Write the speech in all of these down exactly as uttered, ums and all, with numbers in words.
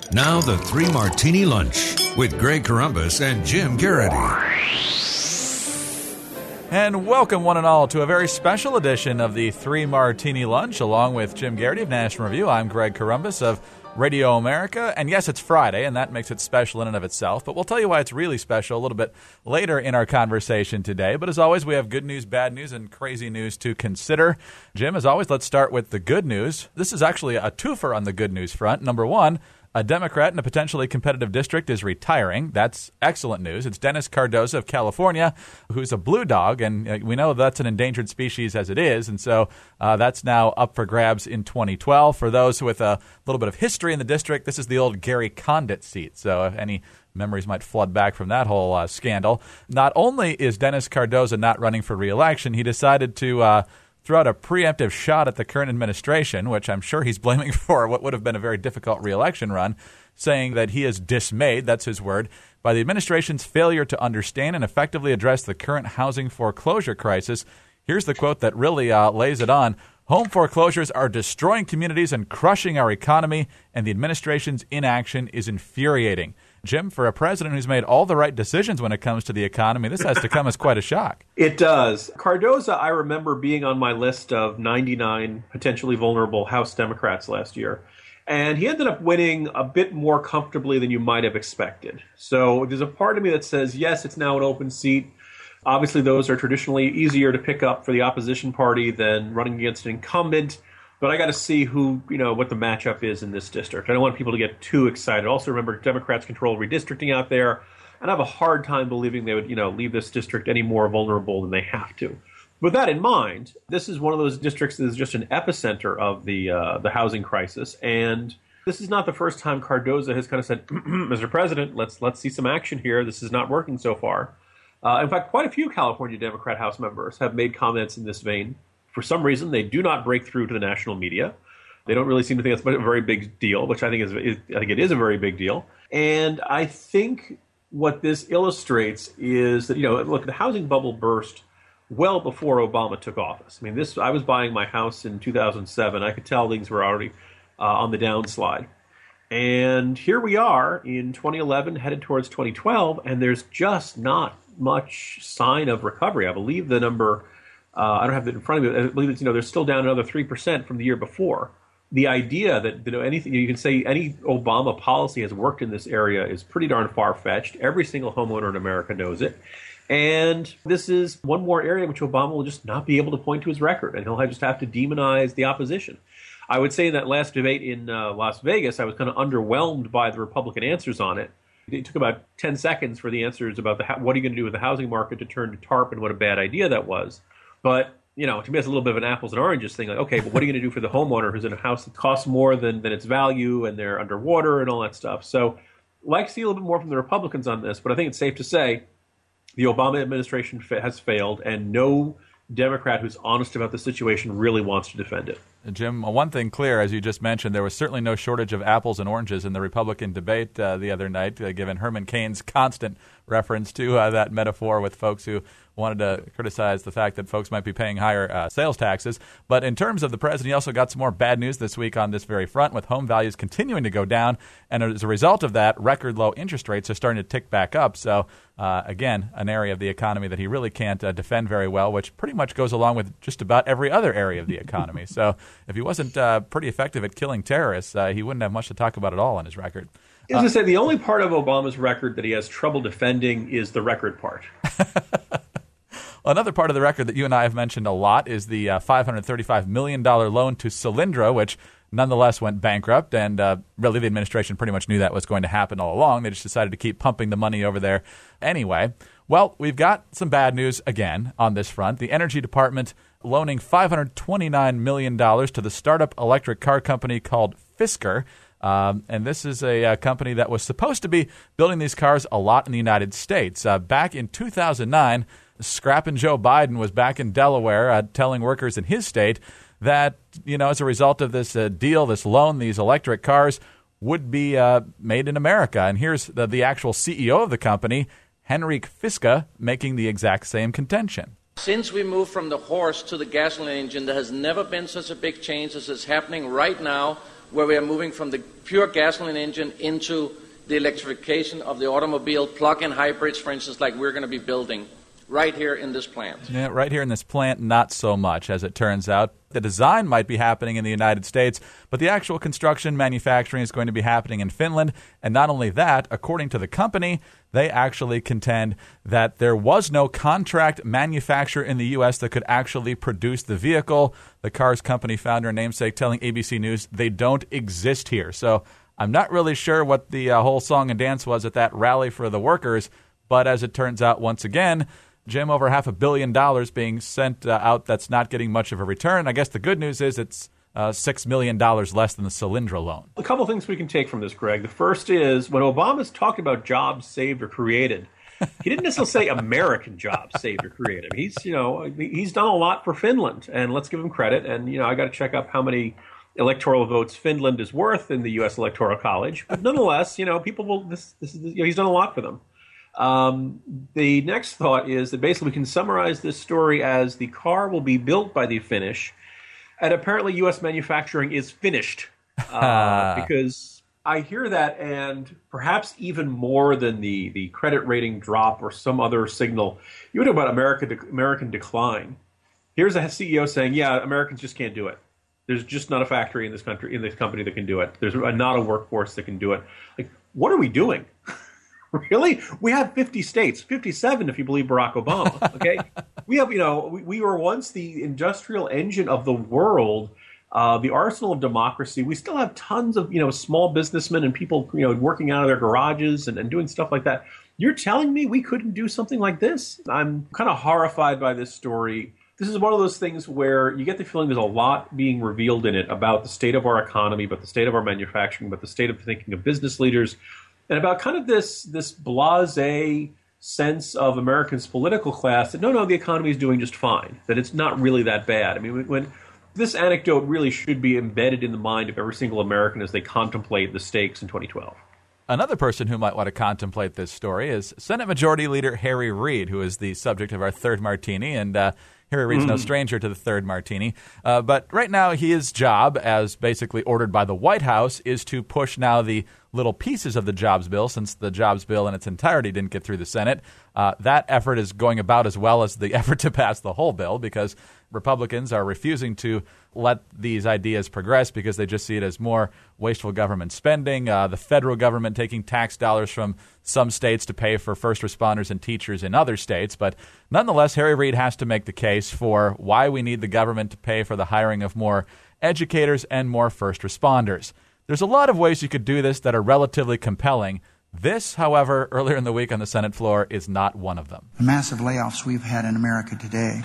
Now the Three Martini Lunch with Greg Corombos and Jim Garrity. And welcome one and all to a very special edition of the Three Martini Lunch along with Jim Garrity of National Review. I'm Greg Corombos of Radio America, and yes, it's Friday, and that makes it special in and of itself, but we'll tell you why it's really special a little bit later in our conversation today. But as always, we have good news, bad news, and crazy news to consider. Jim, as always, let's start with the good news. This is actually a twofer on the good news front. Number one, a Democrat in a potentially competitive district is retiring. That's excellent news. It's Dennis Cardoza of California, who's a blue dog, and we know that's an endangered species as it is, and so uh, that's now up for grabs in twenty twelve. For those with a little bit of history in the district, this is the old Gary Condit seat, so if any memories might flood back from that whole uh, scandal. Not only is Dennis Cardoza not running for re-election, he decided to uh, throw out a preemptive shot at the current administration, which I'm sure he's blaming for what would have been a very difficult re-election run, saying that he is dismayed, that's his word, by the administration's failure to understand and effectively address the current housing foreclosure crisis. Here's the quote that really uh, lays it on. Home foreclosures are destroying communities and crushing our economy, and the administration's inaction is infuriating. Jim, for a president who's made all the right decisions when it comes to the economy, this has to come as quite a shock. It does. Cardoza, I remember being on my list of ninety-nine potentially vulnerable House Democrats last year, and he ended up winning a bit more comfortably than you might have expected. So there's a part of me that says, yes, it's now an open seat. Obviously, those are traditionally easier to pick up for the opposition party than running against an incumbent. But I got to see who, you know, what the matchup is in this district. I don't want people to get too excited. Also, remember, Democrats control redistricting out there, and I have a hard time believing they would, you know, leave this district any more vulnerable than they have to. With that in mind, this is one of those districts that is just an epicenter of the uh, the housing crisis, and this is not the first time Cardoza has kind of said, Mister President, let's let's see some action here. This is not working so far. Uh, in fact, quite a few California Democrat House members have made comments in this vein. For some reason, they do not break through to the national media. They don't really seem to think it's a very big deal, which I think is, is I think it is a very big deal. And I think what this illustrates is that, you know, look, the housing bubble burst well before Obama took office. I mean, this I was buying my house in two thousand seven. I could tell things were already uh, on the downslide. And here we are in twenty eleven, headed towards twenty twelve, and there's just not much sign of recovery. I believe the number... Uh, I don't have it in front of me. I believe it's, you know, they're still down another three percent from the year before. The idea that, you know, anything you can say any Obama policy has worked in this area is pretty darn far-fetched. Every single homeowner in America knows it. And this is one more area in which Obama will just not be able to point to his record, and he'll just have to demonize the opposition. I would say in that last debate in uh, Las Vegas, I was kind of underwhelmed by the Republican answers on it. It took about ten seconds for the answers about the what are you going to do with the housing market to turn to TARP and what a bad idea that was. But, you know, to me, it's a little bit of an apples and oranges thing. Like, okay, but what are you going to do for the homeowner who's in a house that costs more than, than its value and they're underwater and all that stuff? So I'd like to see a little bit more from the Republicans on this, but I think it's safe to say the Obama administration fa- has failed, and no Democrat who's honest about the situation really wants to defend it. Jim, one thing clear, as you just mentioned, there was certainly no shortage of apples and oranges in the Republican debate uh, the other night, uh, given Herman Cain's constant reference to uh, that metaphor with folks who wanted to criticize the fact that folks might be paying higher uh, sales taxes. But in terms of the president, he also got some more bad news this week on this very front, with home values continuing to go down. And as a result of that, record low interest rates are starting to tick back up. So, uh, again, an area of the economy that he really can't uh, defend very well, which pretty much goes along with just about every other area of the economy. So if he wasn't uh, pretty effective at killing terrorists, uh, he wouldn't have much to talk about at all on his record. As I say, the only part of Obama's record that he has trouble defending is the record part. Another part of the record that you and I have mentioned a lot is the uh, five hundred thirty-five million dollars loan to Solyndra, which nonetheless went bankrupt. And uh, really, the administration pretty much knew that was going to happen all along. They just decided to keep pumping the money over there anyway. Well, we've got some bad news again on this front. The Energy Department loaning five hundred twenty-nine million dollars to the startup electric car company called Fisker. Um, and this is a, a company that was supposed to be building these cars a lot in the United States. Uh, back in two thousand nine, Scrappin' Joe Biden was back in Delaware uh, telling workers in his state that, you know, as a result of this uh, deal, this loan, these electric cars would be uh, made in America. And here's the, the actual C E O of the company, Henrik Fiske, making the exact same contention. Since we moved from the horse to the gasoline engine, there has never been such a big change as is happening right now where we are moving from the pure gasoline engine into the electrification of the automobile, plug-in hybrids, for instance, like we're going to be building right here in this plant. Yeah, right here in this plant, not so much, as it turns out. The design might be happening in the United States, but the actual construction manufacturing is going to be happening in Finland. And not only that, according to the company, they actually contend that there was no contract manufacturer in the U S that could actually produce the vehicle. The car's company founder and namesake telling A B C News they don't exist here. So I'm not really sure what the uh, whole song and dance was at that rally for the workers, but as it turns out, once again, Jim, over half a billion dollars being sent uh, out that's not getting much of a return. I guess the good news is it's uh, six million dollars less than the Solyndra loan. A couple things we can take from this, Greg. The first is when Obama's talking about jobs saved or created, he didn't necessarily say American jobs saved or created. He's, you know, he's done a lot for Finland, and let's give him credit. And, you know, I got to check up how many electoral votes Finland is worth in the U S Electoral College. But nonetheless, you know, people will, this, this is, you know, he's done a lot for them. Um, the next thought is that basically we can summarize this story as the car will be built by the Finnish, and apparently U S manufacturing is finished. Uh, because I hear that, and perhaps even more than the, the credit rating drop or some other signal, you talk about America de- American decline. Here's a C E O saying, yeah, Americans just can't do it. There's just not a factory in this country, in this company that can do it. There's a, not a workforce that can do it. Like, what are we doing? Really? We have fifty states, fifty-seven if you believe Barack Obama, okay? we have, you know, we, we were once the industrial engine of the world, uh, the arsenal of democracy. We still have tons of, you know, small businessmen and people, you know, working out of their garages and, and doing stuff like that. You're telling me we couldn't do something like this? I'm kind of horrified by this story. This is one of those things where you get the feeling there's a lot being revealed in it about the state of our economy, about the state of our manufacturing, about the state of thinking of business leaders, and about kind of this this blasé sense of Americans' political class that, no, no, the economy is doing just fine, that it's not really that bad. I mean, when, when this anecdote really should be embedded in the mind of every single American as they contemplate the stakes in twenty twelve. Another person who might want to contemplate this story is Senate Majority Leader Harry Reid, who is the subject of our third martini, and uh, Harry Reid's mm. no stranger to the third martini. Uh, but right now, his job, as basically ordered by the White House, is to push now the little pieces of the jobs bill, since the jobs bill in its entirety didn't get through the Senate. Uh, that effort is going about as well as the effort to pass the whole bill, because Republicans are refusing to let these ideas progress because they just see it as more wasteful government spending, uh, the federal government taking tax dollars from some states to pay for first responders and teachers in other states. But nonetheless, Harry Reid has to make the case for why we need the government to pay for the hiring of more educators and more first responders. There's a lot of ways you could do this that are relatively compelling. This, however, earlier in the week on the Senate floor, is not one of them. The massive layoffs we've had in America today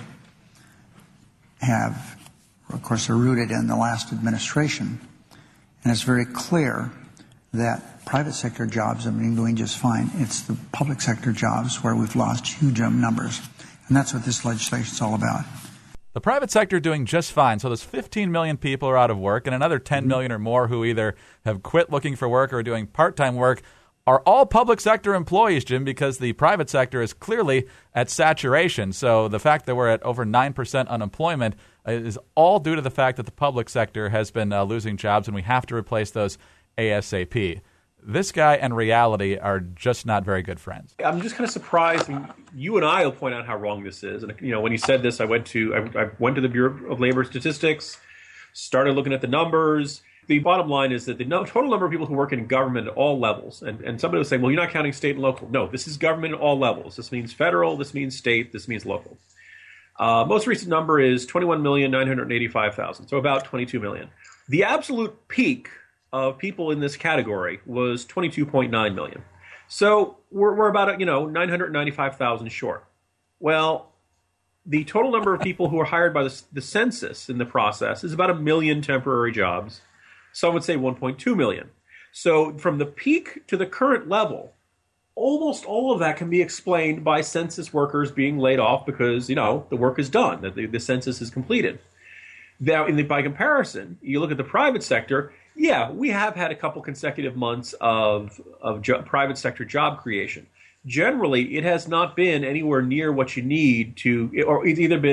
have, of course, are rooted in the last administration. And it's very clear that private sector jobs have been doing just fine. It's the public sector jobs where we've lost huge numbers. And that's what this legislation is all about. The private sector doing just fine. So those fifteen million people are out of work, and another ten million or more who either have quit looking for work or are doing part-time work are all public sector employees, Jim, because the private sector is clearly at saturation. So the fact that we're at over nine percent unemployment is all due to the fact that the public sector has been uh, losing jobs, and we have to replace those ASAP. This guy and reality are just not very good friends. I'm just kind of surprised. I mean, you and I will point out how wrong this is. And you know, when he said this, I went to I, I went to the Bureau of Labor Statistics, started looking at the numbers. The bottom line is that the no, total number of people who work in government at all levels, and, and somebody was saying, well, you're not counting state and local. No, this is government at all levels. This means federal, this means state, this means local. Uh, most recent number is twenty-one million nine hundred eighty-five thousand, so about twenty-two million. The absolute peak of people in this category was twenty-two point nine million. So we're, we're about, you know, nine hundred ninety-five thousand short. Well, the total number of people who are hired by the, the census in the process is about a million temporary jobs. Some would say one point two million. So from the peak to the current level, almost all of that can be explained by census workers being laid off because, you know, the work is done, that the, the census is completed. Now, in the, by comparison, you look at the private sector, yeah, we have had a couple consecutive months of, of jo- private sector job creation. Generally, it has not been anywhere near what you need to, or it's either been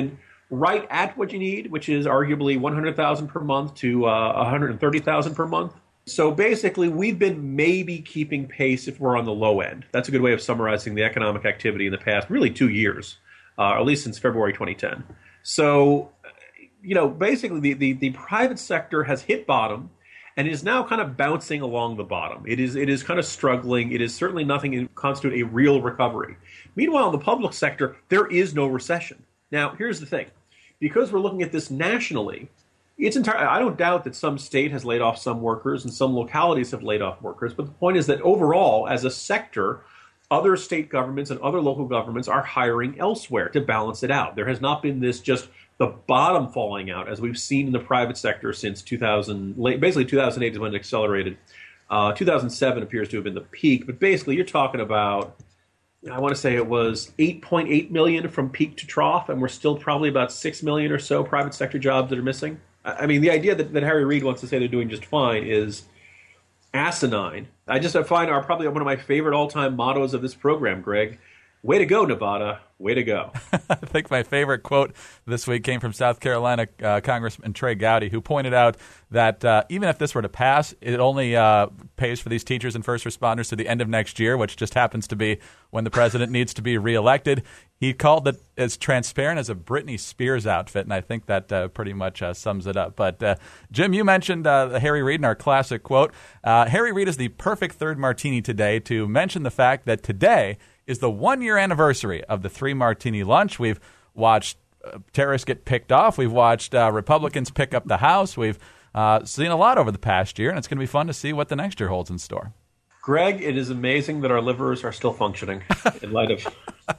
right at what you need, which is arguably one hundred thousand dollars per month to uh, one hundred thirty thousand dollars per month. So basically, we've been maybe keeping pace if we're on the low end. That's a good way of summarizing the economic activity in the past, really two years, uh, at least since February twenty ten. So, you know, basically the, the, the private sector has hit bottom and is now kind of bouncing along the bottom. It is it is kind of struggling. It is certainly nothing to constitute a real recovery. Meanwhile, in the public sector, there is no recession. Now, here's the thing. Because we're looking at this nationally, it's entirely, I don't doubt that some state has laid off some workers and some localities have laid off workers. But the point is that overall, as a sector, other state governments and other local governments are hiring elsewhere to balance it out. There has not been this just the bottom falling out, as we've seen in the private sector since two thousand, basically two thousand eight is when it accelerated. Uh, two thousand seven appears to have been the peak, but basically you're talking about, I want to say it was eight point eight million from peak to trough, and we're still probably about six million or so private sector jobs that are missing. I mean, the idea that, that Harry Reid wants to say they're doing just fine is asinine. I just find our probably one of my favorite all-time mottos of this program, Greg. Way to go, Nevada. Way to go. I think my favorite quote this week came from South Carolina uh, Congressman Trey Gowdy, who pointed out that uh, even if this were to pass, it only uh, pays for these teachers and first responders to the end of next year, which just happens to be when the president needs to be reelected. He called it as transparent as a Britney Spears outfit, and I think that uh, pretty much uh, sums it up. But, uh, Jim, you mentioned uh, Harry Reid in our classic quote. Uh, Harry Reid is the perfect third martini today to mention the fact that today is the one-year anniversary of the three-martini lunch. We've watched uh, terrorists get picked off. We've watched uh, Republicans pick up the House. We've uh, seen a lot over the past year, and it's going to be fun to see what the next year holds in store. Greg, it is amazing that our livers are still functioning in light of...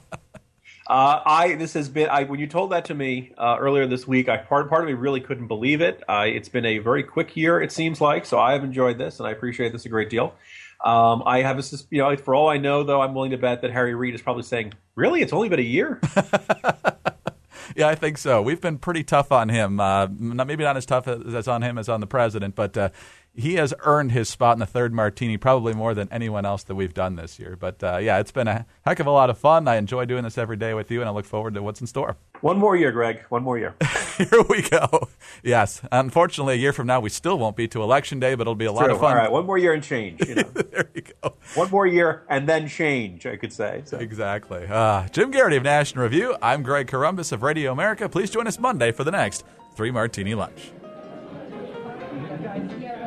Uh, I this has been I when you told that to me uh, earlier this week. I part part of me really couldn't believe it. I, it's been a very quick year, it seems like. So I have enjoyed this, and I appreciate this a great deal. Um, I have a you know for all I know, though, I'm willing to bet that Harry Reid is probably saying, "Really, it's only been a year." Yeah, I think so. We've been pretty tough on him. Uh, not, maybe not as tough as on him as on the president, but uh, he has earned his spot in the third martini probably more than anyone else that we've done this year. But, uh, yeah, it's been a heck of a lot of fun. I enjoy doing this every day with you, and I look forward to what's in store. One more year, Greg. One more year. Here we go. Yes. Unfortunately, a year from now, we still won't be to Election Day, but it'll be a lot True. of fun. All right, one more year and change. You know. There you go. One more year and then change, I could say. So. Exactly. Uh, Jim Garrity of National Review. I'm Greg Corombos of Radio America. Please join us Monday for the next Three Martini Lunch.